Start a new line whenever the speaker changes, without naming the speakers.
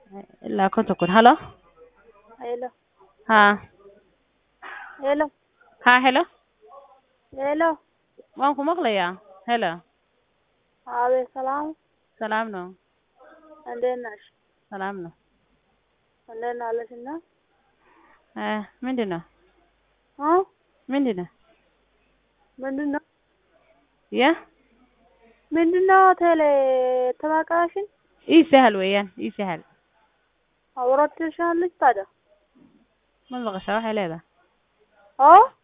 ilaa konton kun. Halo.
Hello.
Ha.
Hello.
Ha, hello.
Hello.
Waan ku maqlayaa. Hello.
Aabe salaam.
Salaamno.
Andeenash.
Salaamno.
Andeenaa lasina.
Mindina.
Ha?
Mindina.
Mindina.
Ya.
Mindina tele tabaqashin.
Ii sahal weeyaan. Ii sahal.
Awratishan listada.
Ma maqashaa waxay leedahay.
Ha?